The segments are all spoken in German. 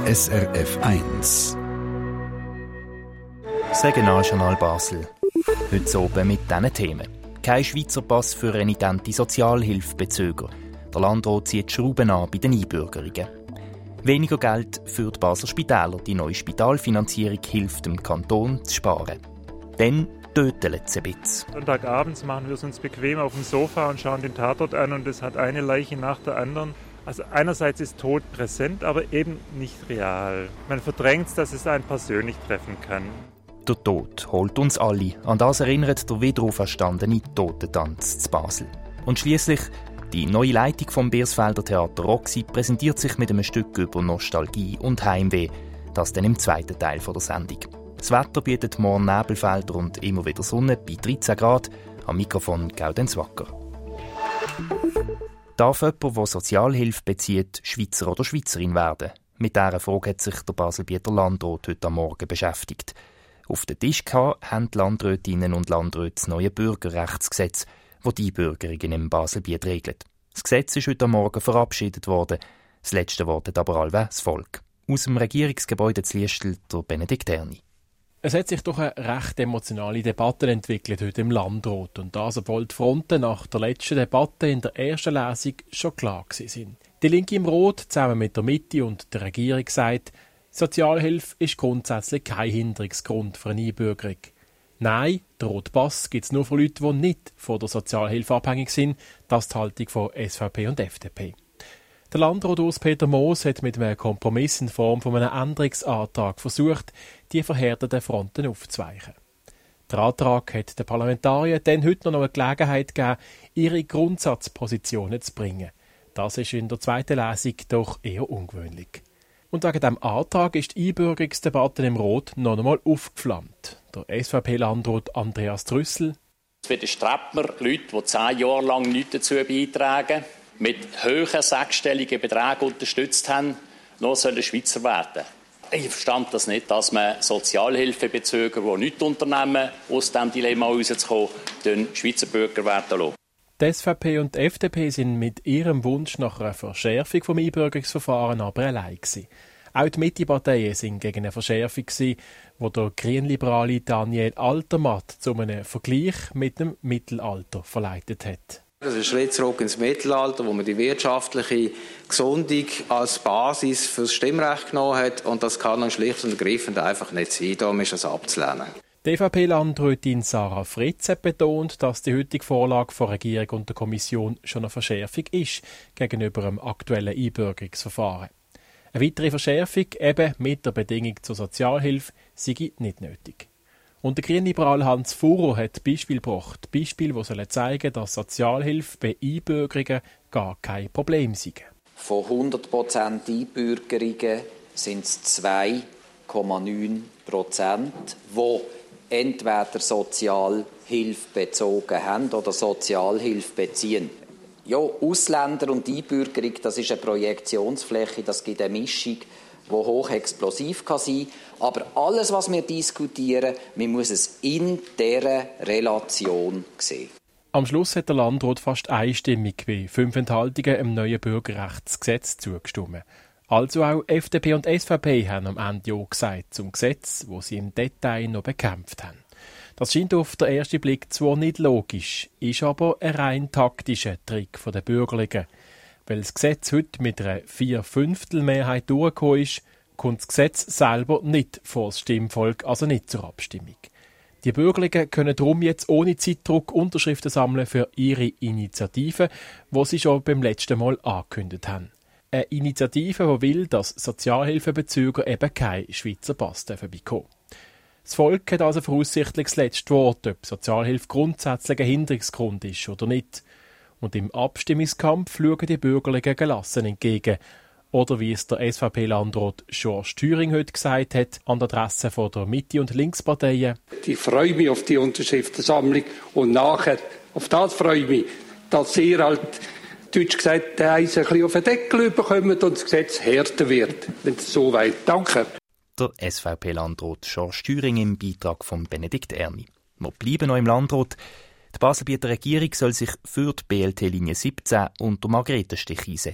SRF 1. Das Regionaljournal Basel. Heute oben mit diesen Themen. Kein Schweizer Pass für renitente Sozialhilfebezüger. Der Landrat zieht die Schrauben an bei den Einbürgerungen. Weniger Geld für die Basler Spitäler. Die neue Spitalfinanzierung hilft dem Kanton zu sparen. Dann töteln sie ein bisschen. Sonntagabends machen wir es uns bequem auf dem Sofa und schauen den Tatort an und es hat eine Leiche nach der anderen. Also einerseits ist Tod präsent, aber eben nicht real. Man verdrängt es, dass es einen persönlich treffen kann. Der Tod holt uns alle. An das erinnert der wiederauferstandene Totentanz zu Basel. Und schliesslich die neue Leitung vom Beiersfelder Theater Roxy präsentiert sich mit einem Stück über Nostalgie und Heimweh. Das dann im zweiten Teil der Sendung. Das Wetter bietet morgen Nebelfelder und immer wieder Sonne bei 13 Grad. Am Mikrofon Gaudenz Wacker. Darf jemand, der Sozialhilfe bezieht, Schweizer oder Schweizerin werden? Mit dieser Frage hat sich der Baselbieter Landrat heute am Morgen beschäftigt. Auf den Tisch haben die Landrätinnen und Landräte das neue Bürgerrechtsgesetz, das die Einbürgerungen im Baselbiet regelt. Das Gesetz ist heute Morgen verabschiedet worden. Das letzte Wort hat aber allweil das Volk. Aus dem Regierungsgebäude zu Liestel der Benedikt Erni. Es hat sich doch eine recht emotionale Debatte entwickelt heute im Landrat. Und das, obwohl die Fronten nach der letzten Debatte in der ersten Lesung schon klar waren. Die Linke im Rot zusammen mit der Mitte und der Regierung sagt, Sozialhilfe ist grundsätzlich kein Hinderungsgrund für eine Einbürgerung. Nein, der rote Pass gibt es nur für Leute, die nicht von der Sozialhilfe abhängig sind. Das ist die Haltung von SVP und FDP. Der Landrat Urs-Peter Moos hat mit einem Kompromiss in Form von einem Änderungsantrag versucht, die verhärteten Fronten aufzuweichen. Der Antrag hat den Parlamentariern dann heute noch eine Gelegenheit gegeben, ihre Grundsatzpositionen zu bringen. Das ist in der zweiten Lesung doch eher ungewöhnlich. Und wegen diesem Antrag ist die Einbürgerungsdebatte im Rot noch einmal aufgeflammt. Der SVP-Landrat Andreas Trüssel. Für den Streppmer, Leute, die 10 Jahre lang nichts dazu beitragen, mit hohen sechsstelligen Beträgen unterstützt haben, noch sollen Schweizer werden. Ich verstand das nicht, dass man Sozialhilfebezüger, die nichts unternehmen, aus diesem Dilemma herauszukommen, den Schweizer Bürger werden lassen. Die SVP und die FDP sind mit ihrem Wunsch nach einer Verschärfung des Einbürgerungsverfahrens aber allein gewesen. Auch die Mitte-Parteien sind gegen eine Verschärfung gewesen, wo der Grünliberale Daniel Altermatt zu einem Vergleich mit dem Mittelalter verleitet hat. Das ist ein Schritt zurück ins Mittelalter, wo man die wirtschaftliche Gesundung als Basis für das Stimmrecht genommen hat. Und das kann dann schlicht und ergreifend einfach nicht sein. Darum ist das abzulehnen. Die EVP-Landrätin Sarah Fritz hat betont, dass die heutige Vorlage von Regierung und der Kommission schon eine Verschärfung ist gegenüber dem aktuellen Einbürgerungsverfahren. Eine weitere Verschärfung, eben mit der Bedingung zur Sozialhilfe, sei nicht nötig. Und der Grünliberal Hans Fuhrer hat Beispiele gebracht. Beispiele, die zeigen, dass Sozialhilfe bei Einbürgerungen gar kein Problem sei. Von 100% Einbürgerungen sind es 2,9%, die entweder Sozialhilfe bezogen haben oder Sozialhilfe beziehen. Ja, Ausländer und Einbürgerung, das ist eine Projektionsfläche, das gibt eine Mischung, die hochexplosiv sein kann. Aber alles, was wir diskutieren, man muss es in dieser Relation sehen. Am Schluss hat der Landrat fast einstimmig bei 5 Enthaltungen im neuen Bürgerrechtsgesetz zugestimmt. Also auch FDP und SVP haben am Ende Ja gesagt zum Gesetz, das sie im Detail noch bekämpft haben. Das scheint auf den ersten Blick zwar nicht logisch, ist aber ein rein taktischer Trick der Bürgerlichen. Weil das Gesetz heute mit einer 4/5 durchgekommen ist, kommt das Gesetz selber nicht vor das Stimmvolk, also nicht zur Abstimmung. Die Bürgerlichen können darum jetzt ohne Zeitdruck Unterschriften sammeln für ihre Initiative, die sie schon beim letzten Mal angekündigt haben. Eine Initiative, die will, dass Sozialhilfebezüger eben keinen Schweizer Pass bekommen. Das Volk hat also voraussichtlich das letzte Wort, ob Sozialhilfe grundsätzlich ein Hinderungsgrund ist oder nicht. Und im Abstimmungskampf schauen die Bürgerlichen gelassen entgegen. Oder wie es der SVP-Landrat George Thüring heute gesagt hat, an der Adresse von der Mitte- und Linksparteien. Ich freue mich auf die Unterschriftensammlung und nachher, auf das freue ich mich, dass ihr halt, deutsch gesagt, der Eis ein bisschen auf den Deckel bekommt und das Gesetz härter wird. Wenn es so weit. Danke. Der SVP-Landrat George Thüring im Beitrag von Benedikt Erni. Wir bleiben noch im Landrat. Die Baselbieter Regierung soll sich für die BLT-Linie 17 und den Margretenstich einsetzen.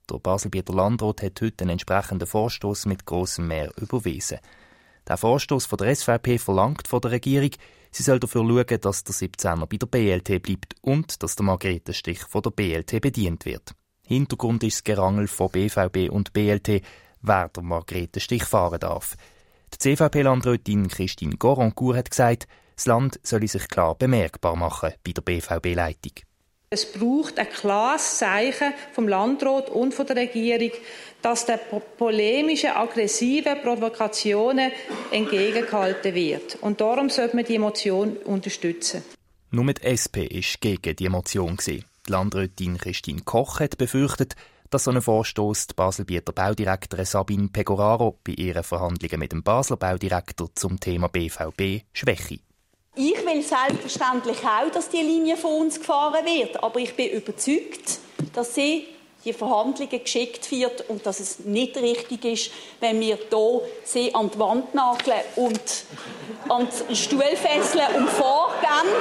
Der Baselbieter Landrat hat heute einen entsprechenden Vorstoss mit grossem Mehr überwiesen. Der Vorstoss von der SVP verlangt von der Regierung, sie soll dafür schauen, dass der 17er bei der BLT bleibt und dass der Margrethenstich von der BLT bedient wird. Hintergrund ist das Gerangel von BVB und BLT, wer der Margrethenstich fahren darf. Die CVP-Landrätin Christine Goroncourt hat gesagt, das Land solle sich klar bemerkbar machen bei der BVB-Leitung. Es braucht ein klares Zeichen vom Landrat und von der Regierung, dass den polemischen, aggressiven Provokationen entgegengehalten wird. Und darum sollte man die Motion unterstützen. Nur die SP war gegen die Motion. Die Landrätin Christine Koch hat befürchtet, dass so ein Vorstoss die Baselbieter Baudirektorin Sabine Pegoraro bei ihren Verhandlungen mit dem Basler Baudirektor zum Thema BVB schwäche. Ich will selbstverständlich auch, dass die Linie von uns gefahren wird. Aber ich bin überzeugt, dass die Verhandlungen geschickt wird und dass es nicht richtig ist, wenn wir hier sie an die Wand nageln und an den Stuhl fesseln und vorgehen,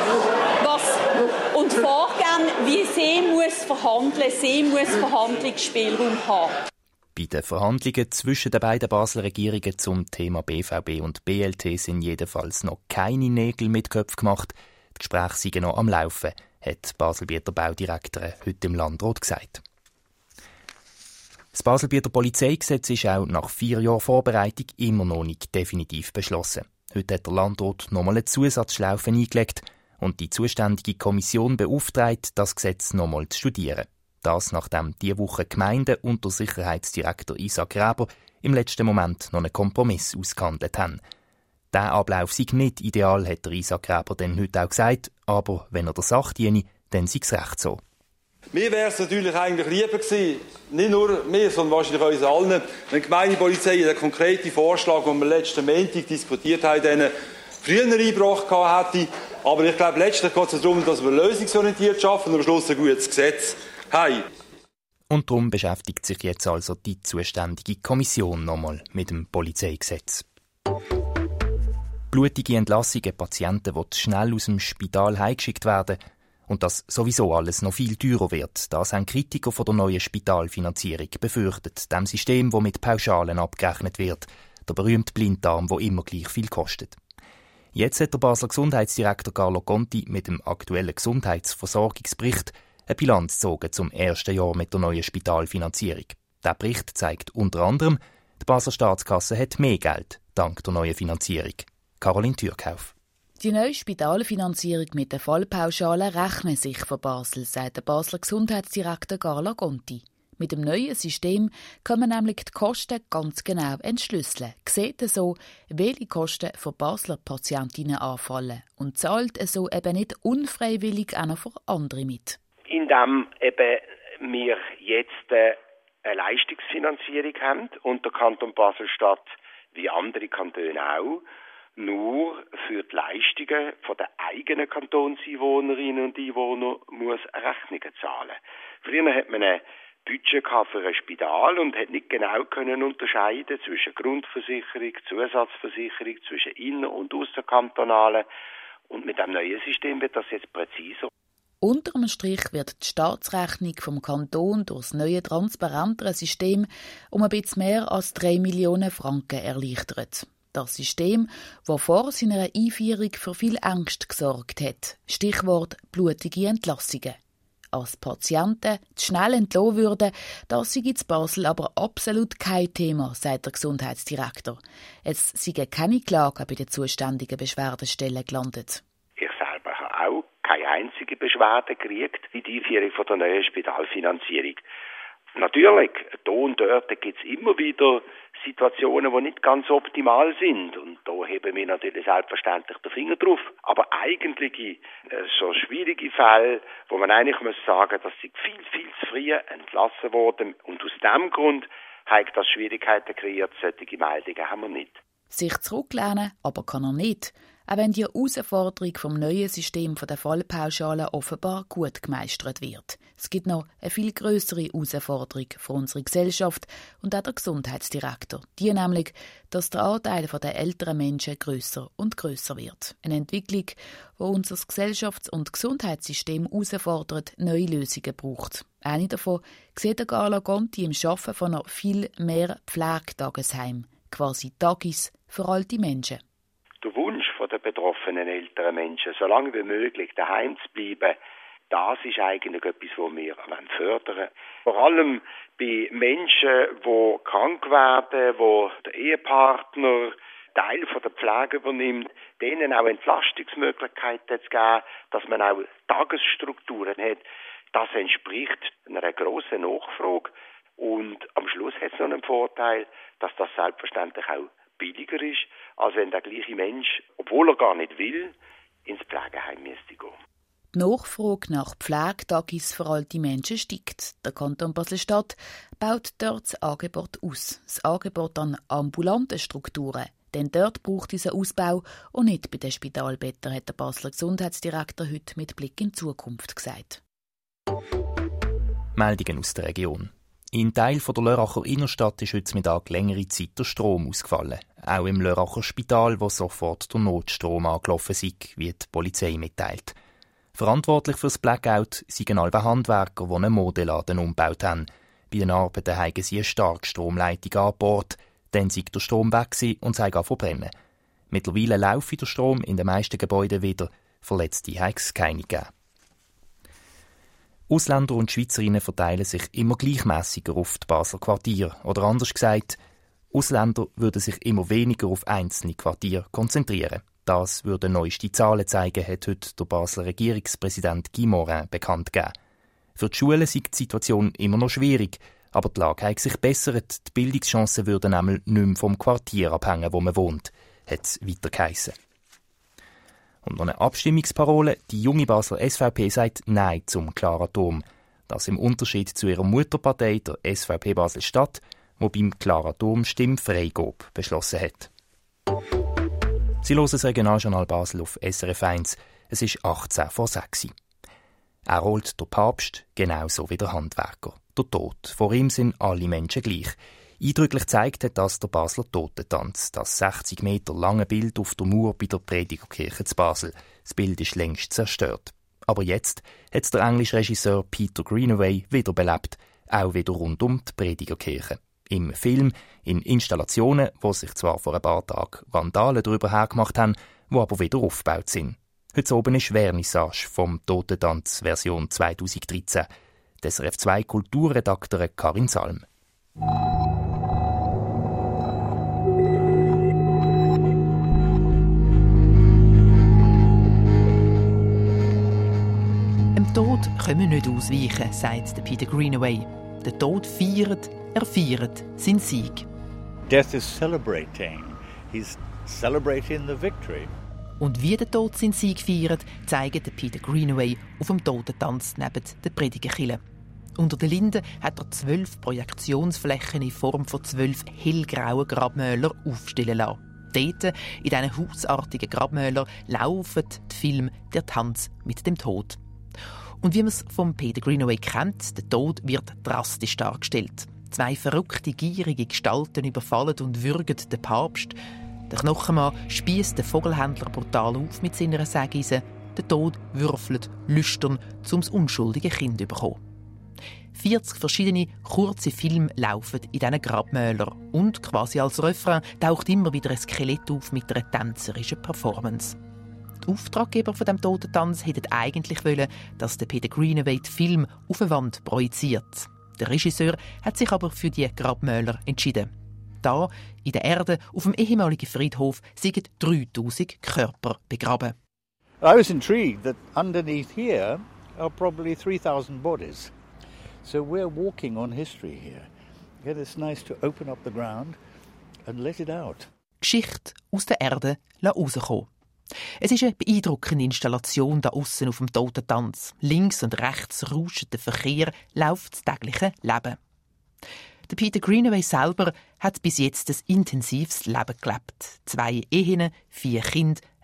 wie sie muss verhandeln. Sie muss Verhandlungsspielraum haben. Bei den Verhandlungen zwischen den beiden Basler Regierungen zum Thema BVB und BLT sind jedenfalls noch keine Nägel mit Köpfen gemacht. Die Gespräche sind noch am Laufen, hat die Baselbieter Baudirektorin heute im Landrat gesagt. Das Baselbieter Polizeigesetz ist auch nach 4 Jahren Vorbereitung immer noch nicht definitiv beschlossen. Heute hat der Landrat nochmal eine Zusatzschlaufe eingelegt und die zuständige Kommission beauftragt, das Gesetz nochmal zu studieren. Das, nachdem diese Woche Gemeinden unter Sicherheitsdirektor Isaac Graber im letzten Moment noch einen Kompromiss ausgehandelt haben. Der Ablauf sei nicht ideal, hat der Isaac Graber dann heute auch gesagt, aber wenn er der Sache diene, dann sei es recht so. Mir wäre es natürlich eigentlich lieber gewesen, nicht nur mir, sondern wahrscheinlich uns allen, wenn die Gemeindepolizei den konkreten Vorschlag, den wir letzten Montag diskutiert haben, denen früher eingebracht hätte. Aber ich glaube, letztlich geht es darum, dass wir lösungsorientiert arbeiten und am Schluss ein gutes Gesetz haben. Und darum beschäftigt sich jetzt also die zuständige Kommission nochmal mit dem Polizeigesetz. Blutige Entlassungen, Patienten, die schnell aus dem Spital heimgeschickt werden und dass sowieso alles noch viel teurer wird, das haben Kritiker von der neuen Spitalfinanzierung befürchtet, dem System, das mit Pauschalen abgerechnet wird, der berühmte Blinddarm, der immer gleich viel kostet. Jetzt hat der Basler Gesundheitsdirektor Carlo Conti mit dem aktuellen Gesundheitsversorgungsbericht eine Bilanz gezogen zum ersten Jahr mit der neuen Spitalfinanzierung. Der Bericht zeigt unter anderem, die Basler Staatskasse hat mehr Geld dank der neuen Finanzierung. Caroline Türkhoff. Die neue Spitalfinanzierung mit den Fallpauschalen rechnet sich für Basel, sagt der Basler Gesundheitsdirektor Carlo Conti. Mit dem neuen System können nämlich die Kosten ganz genau entschlüsseln. Sieht so, welche Kosten für Basler Patientinnen anfallen und zahlt so eben nicht unfreiwillig auch noch für andere mit. Indem eben wir jetzt eine Leistungsfinanzierung haben und der Kanton Basel-Stadt, wie andere Kantone auch, nur für die Leistungen von den eigenen Kantonseinwohnerinnen und Einwohnern muss Rechnungen zahlen. Früher hat man ein Budget für ein Spital und hat nicht genau können unterscheiden zwischen Grundversicherung, Zusatzversicherung, zwischen inner- und ausserkantonalen. Und mit dem neuen System wird das jetzt präziser. Unterm Strich wird die Staatsrechnung vom Kanton durch das neue, transparentere System um ein bisschen mehr als 3 Millionen Franken erleichtert. Das System, das vor seiner Einführung für viel Angst gesorgt hat. Stichwort blutige Entlassungen. Als Patienten zu schnell entlassen würden, das sei in Basel aber absolut kein Thema, sagt der Gesundheitsdirektor. Es seien keine Klagen bei den zuständigen Beschwerdestellen gelandet. Ich selber habe auch keine einzige Beschwerde gekriegt in die Einführung von der neuen Spitalfinanzierung. Natürlich, da und dort gibt es immer wieder Situationen, die nicht ganz optimal sind. Und da heben wir natürlich selbstverständlich den Finger drauf. Aber eigentlich so schwierige Fälle, wo man eigentlich muss sagen, dass sie viel zu früh entlassen wurden. Und aus diesem Grund hat das Schwierigkeiten kreiert. Solche Meldungen haben wir nicht. Sich zurücklehnen aber kann er nicht. auch wenn die Herausforderung vom neuen System der Fallpauschalen offenbar gut gemeistert wird. Es gibt noch eine viel grössere Herausforderung für unsere Gesellschaft und auch der Gesundheitsdirektor. Die nämlich, dass der Anteil der älteren Menschen grösser und grösser wird. Eine Entwicklung, die unser Gesellschafts- und Gesundheitssystem herausfordert, neue Lösungen braucht. Eine davon sieht Carla Gonti im Schaffen von noch viel mehr Pflegetagesheim, quasi Tagis für alte Menschen. Der Wunsch der betroffenen älteren Menschen, so lange wie möglich daheim zu bleiben, das ist eigentlich etwas, was wir fördern wollen. Vor allem bei Menschen, die krank werden, wo der Ehepartner Teil von der Pflege übernimmt, denen auch Entlastungsmöglichkeiten zu geben, dass man auch Tagesstrukturen hat. Das entspricht einer grossen Nachfrage und am Schluss hat es noch einen Vorteil, dass das selbstverständlich auch billiger ist, als wenn der gleiche Mensch, obwohl er gar nicht will, ins Pflegeheim müsste gehen. Die Nachfrage nach Pflegetagis für alte Menschen steigt. Der Kanton Basel-Stadt baut dort das Angebot aus. Das Angebot an ambulanten Strukturen. Denn dort braucht es einen Ausbau und nicht bei den Spitalbetten, hat der Basler Gesundheitsdirektor heute mit Blick in die Zukunft gesagt. Meldungen aus der Region. In Teil der Lörracher Innenstadt ist heute Mittag längere Zeit der Strom ausgefallen. Auch im Lörracher Spital, wo sofort der Notstrom angelaufen sei, wie die Polizei mitteilt. Verantwortlich für das Blackout seien alle Handwerker, die einen Modeladen umgebaut haben. Bei den Arbeiten haben sie eine Starkstromleitung angebohrt, dann sei der Strom weg und sei angefangen zu brennen. Mittlerweile laufe der Strom in den meisten Gebäuden wieder, Verletzte habe es keine gegeben. Ausländer und Schweizerinnen verteilen sich immer gleichmässiger auf die Basler Quartiere. Oder anders gesagt, Ausländer würden sich immer weniger auf einzelne Quartiere konzentrieren. Das würden neueste Zahlen zeigen, hat heute der Basler Regierungspräsident Guy Morin bekannt gegeben. Für die Schulen sei die Situation immer noch schwierig, aber die Lage hat sich bessert. Die Bildungschancen würden nämlich nicht mehr vom Quartier abhängen, wo man wohnt, hat es weiter geheissen. Und noch eine Abstimmungsparole. Die junge Basler SVP sagt Nein zum Klaratom. Das im Unterschied zu ihrer Mutterpartei, der SVP Basel-Stadt, die beim Klaratom Stimmfreigabe beschlossen hat. Sie hören das Regionaljournal Basel auf SRF 1. Es ist 18 vor 6. Er rollt der Papst genauso wie der Handwerker. Der Tod. Vor ihm sind alle Menschen gleich. Eindrücklich zeigt hat das der Basler Totentanz, das 60 Meter lange Bild auf der Mauer bei der Predigerkirche zu Basel. Das Bild ist längst zerstört. Aber jetzt hat der englische Regisseur Peter Greenaway wiederbelebt, auch wieder rund um die Predigerkirche. Im Film, in Installationen, wo sich zwar vor ein paar Tagen Vandalen darüber hergemacht haben, die aber wieder aufgebaut sind. Heute oben ist Vernissage vom Totentanz Version 2013. Der SRF 2 Kulturredaktorin Karin Salm. Dem Tod können wir nicht ausweichen, sagt Peter Greenaway. Der Tod feiert, er feiert seinen Sieg. Death is celebrating. He's celebrating the victory. Und wie der Tod seinen Sieg feiert, zeigt Peter Greenaway auf dem Totentanz neben der Predigerkirche. Unter den Linden hat er 12 Projektionsflächen in Form von 12 hellgrauen Grabmäler aufstellen lassen. Dort, in diesen hausartigen Grabmälern, laufen die Filme «Der Tanz mit dem Tod». Und wie man es von Peter Greenaway kennt, der Tod wird drastisch dargestellt. 2 verrückte, gierige Gestalten überfallen und würgen den Papst. Der Knochenmann spiesst den Vogelhändler brutal auf mit seiner Sägeise. Der Tod würfelt lüstern, um das unschuldige Kind zu bekommen. 40 verschiedene kurze Filme laufen in diesen Grabmälern. Und quasi als Refrain taucht immer wieder ein Skelett auf mit einer tänzerischen Performance. Die Auftraggeber von dem Totentanz hätten eigentlich wollen, dass der Peter Greenaway den Film auf eine Wand projiziert. Der Regisseur hat sich aber für die Grabmäler entschieden. Da, in der Erde, auf dem ehemaligen Friedhof, sind 3000 Körper begraben. I was intrigued that underneath here are probably 3000 bodies. So we're walking on history here. It's nice to open up the ground and let it out. Geschichte aus der Erde rauskommen. Es ist eine beeindruckende Installation da aussen auf dem Totentanz. Links und rechts rauscht der Verkehr, läuft das tägliche Leben. Der Peter Greenaway selber hat bis jetzt ein intensives Leben gelebt. 2 Ehen, 4 Kinder,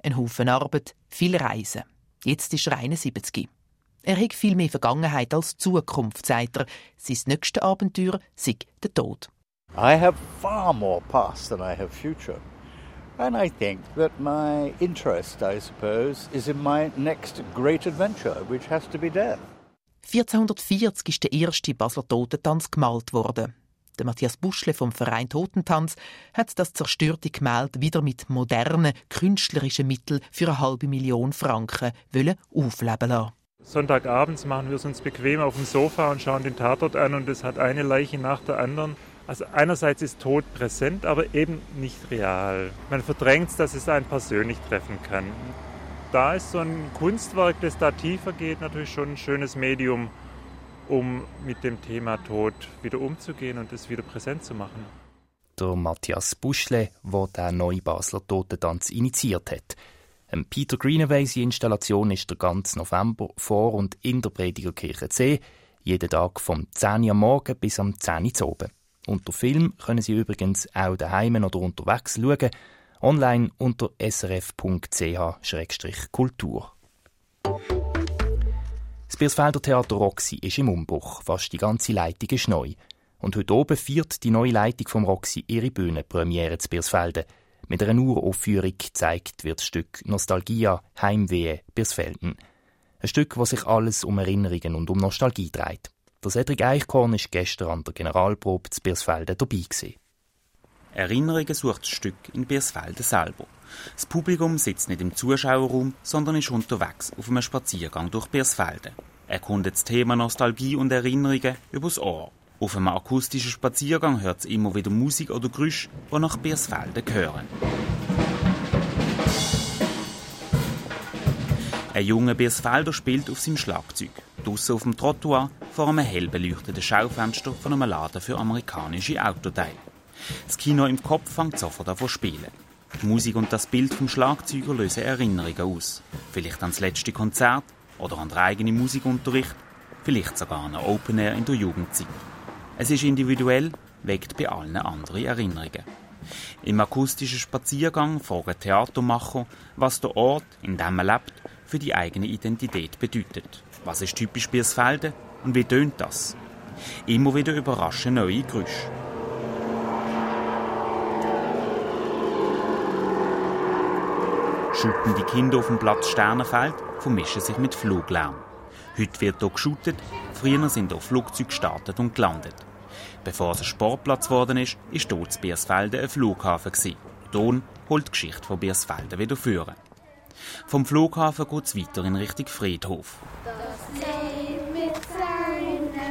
ein Haufen Arbeit, viel Reisen. Jetzt ist er 71. Er hat viel mehr Vergangenheit als Zukunft, sagt er. Sein nächstes Abenteuer sei der Tod. I have far more past than I have future. And I think that my interest, I suppose, is in my next great adventure, which has to be death. 1440 ist der erste Basler Totentanz gemalt worden. Der Matthias Buschle vom Verein Totentanz hat das zerstörte Gemälde wieder mit modernen, künstlerischen Mitteln für 500.000 Franken aufleben lassen. Sonntagabends machen wir es uns bequem auf dem Sofa und schauen den Tatort an und es hat eine Leiche nach der anderen. Also einerseits ist Tod präsent, aber eben nicht real. Man verdrängt es, dass es einen persönlich treffen kann. Da ist so ein Kunstwerk, das da tiefer geht, natürlich schon ein schönes Medium, um mit dem Thema Tod wieder umzugehen und es wieder präsent zu machen. Der Matthias Buschle, der den neuen Basler Totentanz initiiert hat. Peter Greenaway, seine Installation ist der ganze November vor und in der Predigerkirche C, jeden Tag vom 10 Uhr am Morgen bis am 10 Uhr zu oben. Und den Film können Sie übrigens auch daheim oder unterwegs schauen, online unter srf.ch/kultur. Das Birsfelder Theater Roxy ist im Umbruch, fast die ganze Leitung ist neu. Und heute oben feiert die neue Leitung vom Roxy ihre Bühnenpremiere zu Birsfelden. Mit einer Uraufführung gezeigt wird das Stück Nostalgia, Heimweh, Birsfelden. Ein Stück, das sich alles um Erinnerungen und um Nostalgie dreht. Der Cedric Eichkorn war gestern an der Generalprobe zu Birsfelden dabei gewesen. Erinnerungen sucht das Stück in Birsfelden selber. Das Publikum sitzt nicht im Zuschauerraum, sondern ist unterwegs auf einem Spaziergang durch Birsfelden. Erkundet das Thema Nostalgie und Erinnerungen übers Ohr. Auf einem akustischen Spaziergang hört es immer wieder Musik oder Geräusche, die nach Birsfelden gehören. Ein junger Birsfelder spielt auf seinem Schlagzeug. Draussen auf dem Trottoir vor einem hell beleuchteten Schaufenster von einem Laden für amerikanische Autoteile. Das Kino im Kopf fängt sofort an zu spielen. Die Musik und das Bild vom Schlagzeuger lösen Erinnerungen aus. Vielleicht an das letzte Konzert oder an den eigenen Musikunterricht, vielleicht sogar an ein Open Air in der Jugendzeit. Es ist individuell, weckt bei allen andere Erinnerungen. Im akustischen Spaziergang fragen Theatermacher, was der Ort, in dem man lebt, für die eigene Identität bedeutet. Was ist typisch Birsfelden und wie tönt das? Immer wieder überraschen neue Geräusche. Schüttende Kinder auf dem Platz Sternenfeld vermischen sich mit Fluglärm. Heute wird hier geschootet, früher sind hier Flugzeuge gestartet und gelandet. Bevor es ein Sportplatz geworden ist, war hier in Birsfelden ein Flughafen. Don holt die Geschichte von Birsfelden wieder führen. Vom Flughafen geht es weiter in Richtung Friedhof. Das Leben mit seinen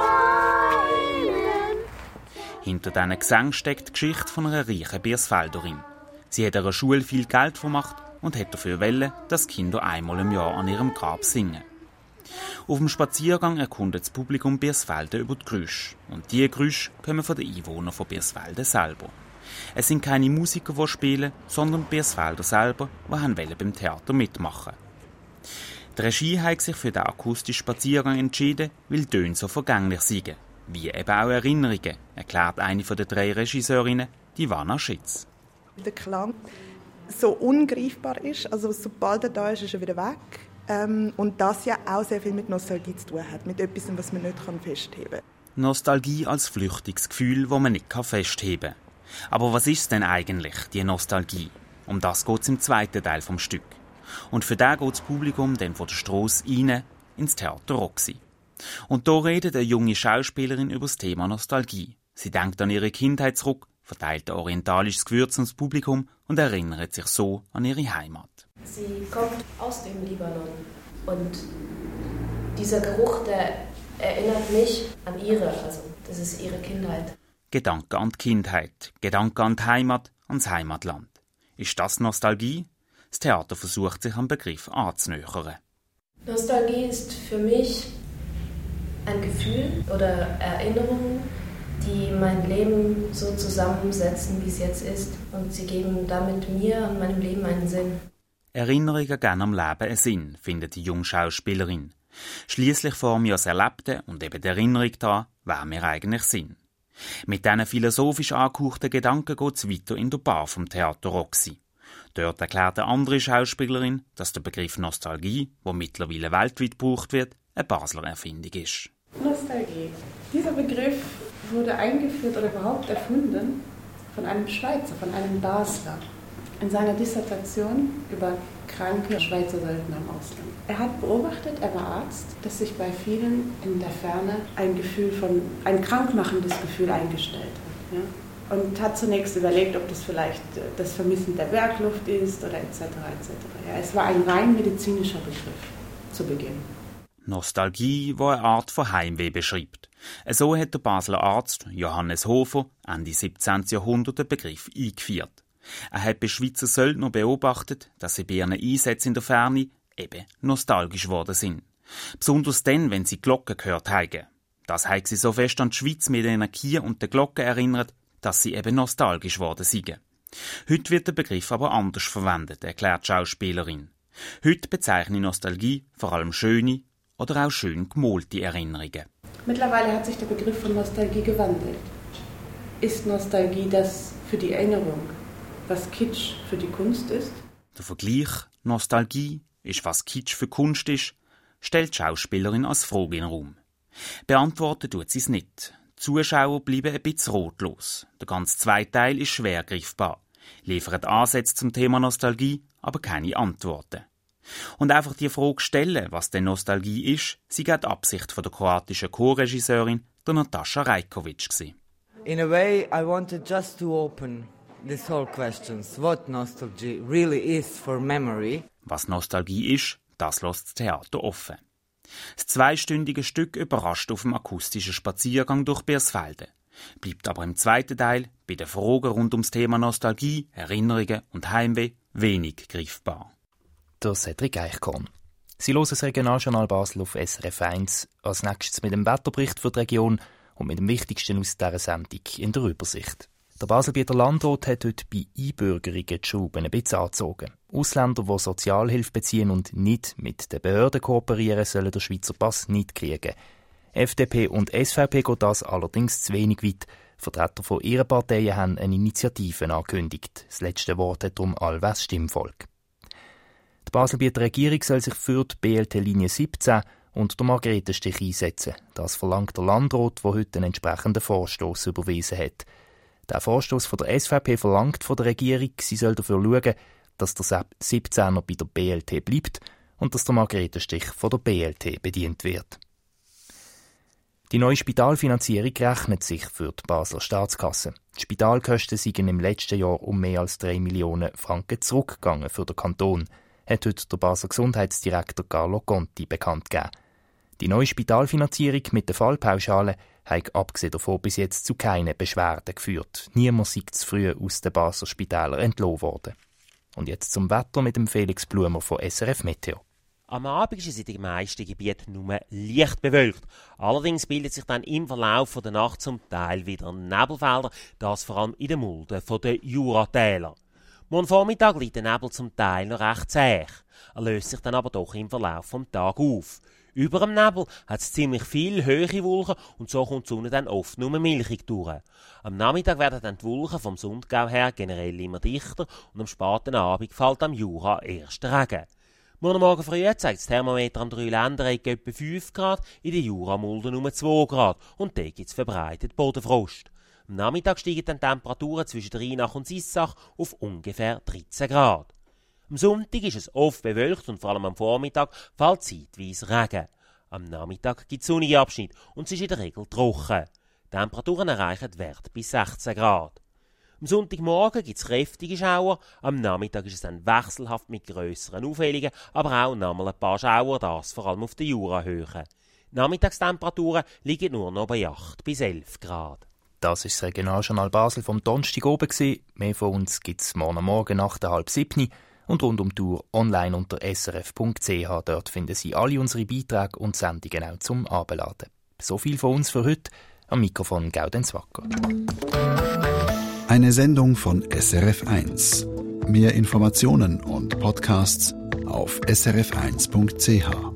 Träumen. Hinter diesen Gesängen steckt die Geschichte von einer reichen Birsfelderin. Sie hat an der Schule viel Geld vermacht und hat dafür wollen, dass die Kinder einmal im Jahr an ihrem Grab singen. Auf dem Spaziergang erkundet das Publikum Birsfelden über die Geräusche. Und diese Geräusche kommen von den Einwohnern von Birsfelden selber. Es sind keine Musiker, die spielen, sondern die Birsfelder selber, die beim Theater mitmachen wollten. Die Regie hat sich für den akustischen Spaziergang entschieden, weil Töne so vergänglich sind. Wie eben auch Erinnerungen, erklärt eine der 3 Regisseurinnen, die Ivana Schitz. Der Klang so ungreifbar ist, also sobald er da ist, ist er wieder weg. Und das ja auch sehr viel mit Nostalgie zu tun hat, mit etwas, was man nicht festheben kann. Nostalgie als flüchtiges Gefühl, das man nicht festheben kann. Aber was ist denn eigentlich, die Nostalgie? Um das geht es im zweiten Teil vom Stück. Und für den geht das Publikum dann von der Strasse rein ins Theater Roxy. Und da redet eine junge Schauspielerin über das Thema Nostalgie. Sie denkt an ihre Kindheit zurück, verteilt ein orientalisches Gewürz ans Publikum und erinnert sich so an ihre Heimat. Sie kommt aus dem Libanon und dieser Geruch, der erinnert mich an ihre, also das ist ihre Kindheit. Gedanke an die Kindheit, Gedanke an die Heimat, ans Heimatland. Ist das Nostalgie? Das Theater versucht sich am Begriff anzunähern. Nostalgie ist für mich ein Gefühl oder Erinnerungen, die mein Leben so zusammensetzen, wie es jetzt ist. Und sie geben damit mir und meinem Leben einen Sinn. Erinnerungen geben am Leben einen Sinn, findet die junge Schauspielerin. Schliesslich formen wir das Erlebte und eben die Erinnerung daran, wer wir eigentlich sind. Mit diesen philosophisch angehauchten Gedanken geht es weiter in der Bar vom Theater Roxy. Dort erklärt eine andere Schauspielerin, dass der Begriff Nostalgie, der mittlerweile weltweit gebraucht wird, eine Basler Erfindung ist. Nostalgie. Dieser Begriff wurde eingeführt oder überhaupt erfunden von einem Schweizer, von einem Basler, in seiner Dissertation über kranke Schweizer Söldner im Ausland. Er hat beobachtet, er war Arzt, dass sich bei vielen in der Ferne ein krankmachendes Gefühl eingestellt hat. Ja? Und hat zunächst überlegt, ob das vielleicht das Vermissen der Bergluft ist oder etc. etc. Ja, es war ein rein medizinischer Begriff zu Beginn. Nostalgie, die eine Art von Heimweh beschreibt. So hat der Basler Arzt Johannes Hofer Ende 17. Jahrhundert den Begriff eingeführt. Er hat bei Schweizer Söldner beobachtet, dass sie bei ihren Einsätzen in der Ferne eben nostalgisch geworden sind. Besonders dann, wenn sie Glocken gehört haben. Das hat sie so fest an die Schweiz mit den Kier und den Glocken erinnert, dass sie eben nostalgisch geworden sind. Heute wird der Begriff aber anders verwendet, erklärt die Schauspielerin. Heute bezeichne Nostalgie vor allem schöne oder auch schön gemalte Erinnerungen. Mittlerweile hat sich der Begriff von Nostalgie gewandelt. Ist Nostalgie das für die Erinnerung, was Kitsch für die Kunst ist? Der Vergleich Nostalgie ist, was Kitsch für Kunst ist, stellt die Schauspielerin als Frage in den Raum. Beantworten tut sie es nicht. Die Zuschauer bleiben ein bisschen ratlos. Der ganze zweite Teil ist schwer greifbar, liefert Ansätze zum Thema Nostalgie, aber keine Antworten. Und einfach die Frage stellen, was denn Nostalgie ist, sei die Absicht von der kroatischen Co-Regisseurin, der Natascha Rajkovic. In a way, I wanted just to open this whole questions. What nostalgia really is for memory. Was Nostalgie ist, das lässt das Theater offen. Das zweistündige Stück überrascht auf dem akustischen Spaziergang durch Beiersfelden, bleibt aber im zweiten Teil bei den Fragen rund ums Thema Nostalgie, Erinnerungen und Heimweh wenig greifbar. Der Cedric Eichkorn. Sie hören das Regionaljournal Basel auf SRF 1, als nächstes mit dem Wetterbericht für die Region und mit dem Wichtigsten aus dieser Sendung in der Übersicht. Der Baselbieter Landrat hat heute bei Einbürgerungen die Schrauben ein bisschen angezogen. Ausländer, die Sozialhilfe beziehen und nicht mit den Behörden kooperieren, sollen den Schweizer Pass nicht kriegen. FDP und SVP geht das allerdings zu wenig weit. Vertreter von ihren Parteien haben eine Initiative angekündigt. Das letzte Wort hat darum allwes Stimmvolk. Die Baselbieter Regierung soll sich für die BLT-Linie 17 und der Margretenstich einsetzen. Das verlangt der Landrat, der heute einen entsprechenden Vorstoss überwiesen hat. Der Vorstoss von der SVP verlangt von der Regierung, sie soll dafür schauen, dass der 17er bei der BLT bleibt und dass der Margretenstich von der BLT bedient wird. Die neue Spitalfinanzierung rechnet sich für die Basler Staatskasse. Die Spitalkosten sind im letzten Jahr um mehr als 3 Millionen Franken zurückgegangen für den Kanton, hat heute der Basler Gesundheitsdirektor Carlo Conti bekannt gegeben. Die neue Spitalfinanzierung mit der Fallpauschale hat abgesehen davon bis jetzt zu keinen Beschwerden geführt. Niemand sei zu früh aus den Basler Spitälern entlassen worden. Und jetzt zum Wetter mit dem Felix Blumer von SRF Meteo. Am Abend ist es in den meisten Gebieten nur leicht bewölkt. Allerdings bildet sich dann im Verlauf der Nacht zum Teil wieder Nebelfelder, das vor allem in den Mulden der Juratäler. Morgen Vormittag liegt der Nebel zum Teil noch recht zäh. Er löst sich dann aber doch im Verlauf des Tages auf. Über dem Nebel hat es ziemlich viele hohe Wolken und so kommt die Sonne dann oft nur milchig durch. Am Nachmittag werden dann die Wolken vom Sundgau her generell immer dichter und am späten Abend fällt am Jura erst Regen. Morgen früh zeigt das Thermometer an 3 Länderecken etwa 5 Grad, in den Juramulden nur 2 Grad und dort gibt es verbreitet Bodenfrost. Am Nachmittag steigen dann Temperaturen zwischen Rheinach und Sissach auf ungefähr 13 Grad. Am Sonntag ist es oft bewölkt und vor allem am Vormittag fällt zeitweise Regen. Am Nachmittag gibt es sonnige Abschnitte und es ist in der Regel trocken. Die Temperaturen erreichen Werte bis 16 Grad. Am Sonntagmorgen gibt es kräftige Schauer, am Nachmittag ist es dann wechselhaft mit grösseren Aufhellungen, aber auch nochmal ein paar Schauer, das vor allem auf den Jurahöhen. Die Nachmittagstemperaturen liegen nur noch bei 8 bis 11 Grad. Das ist das Regionaljournal Basel vom Donnerstag oben gewesen. Mehr von uns gibt es morgen nach der 6:30 und rund um die Uhr online unter srf.ch. Dort finden Sie alle unsere Beiträge und Sendungen auch zum Abladen. So viel von uns für heute. Am Mikrofon Gaudenz Wacker. Eine Sendung von SRF 1. Mehr Informationen und Podcasts auf srf1.ch.